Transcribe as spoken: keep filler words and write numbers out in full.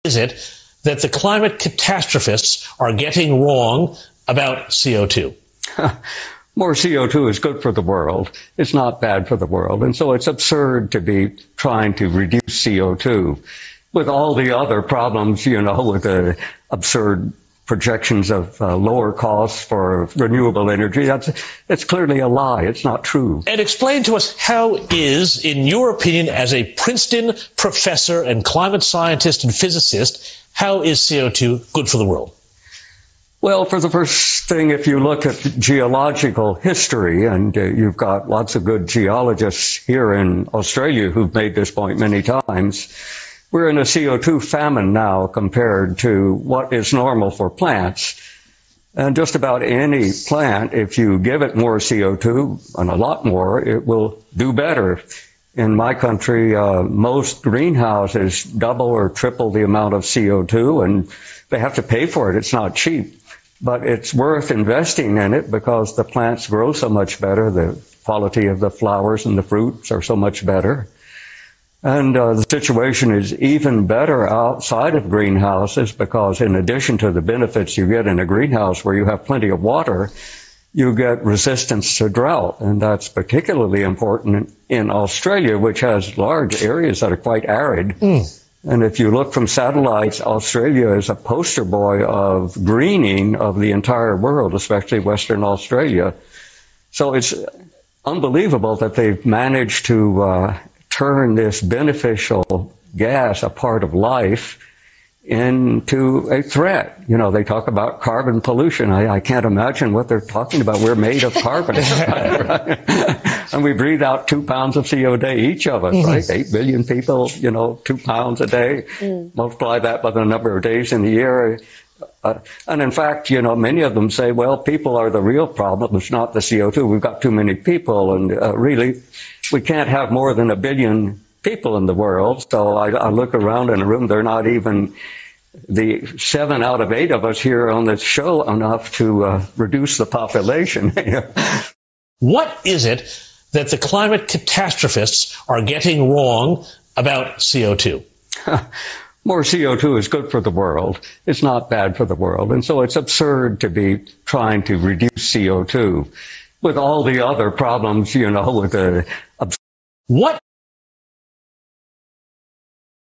Is it that the climate catastrophists are getting wrong about C O two? More C O two is good for the world. It's not bad for the world. And so it's absurd to be trying to reduce C O two with all the other problems, you know, with the absurd projections of uh, lower costs for renewable energy. That's, it's clearly a lie. It's not true. And explain to us, how is, in your opinion, as a Princeton professor and climate scientist and physicist, how is C O two good for the world? Well, for the first thing, if you look at geological history, and uh, you've got lots of good geologists here in Australia who've made this point many times, we're in a C O two famine now compared to what is normal for plants. And just about any plant, if you give it more C O two, and a lot more, it will do better. In my country, uh, most greenhouses double or triple the amount of C O two, and they have to pay for it. It's not cheap. But it's worth investing in it because the plants grow so much better. The quality of the flowers and the fruits are so much better. And uh, the situation is even better outside of greenhouses because in addition to the benefits you get in a greenhouse where you have plenty of water, you get resistance to drought. And that's particularly important in Australia, which has large areas that are quite arid. Mm. And if you look from satellites, Australia is a poster boy of greening of the entire world, especially Western Australia. So it's unbelievable that they've managed to uh, turn this beneficial gas, a part of life, into a threat. You know, they talk about carbon pollution. I, I can't imagine what they're talking about. We're made of carbon. And we breathe out two pounds of C O two a day, each of us, mm-hmm. right? Eight billion people, you know, two pounds a day. Mm. Multiply that by the number of days in the year. Uh, and in fact, you know, many of them say, well, people are the real problem. It's not the C O two. We've got too many people. And uh, really, we can't have more than a billion people in the world. So I, I look around in a room, they're not even the seven out of eight of us here on this show enough to uh, reduce the population. What is it that the climate catastrophists are getting wrong about C O two? More C O two is good for the world. It's not bad for the world. And so it's absurd to be trying to reduce C O two with all the other problems, you know, with the... What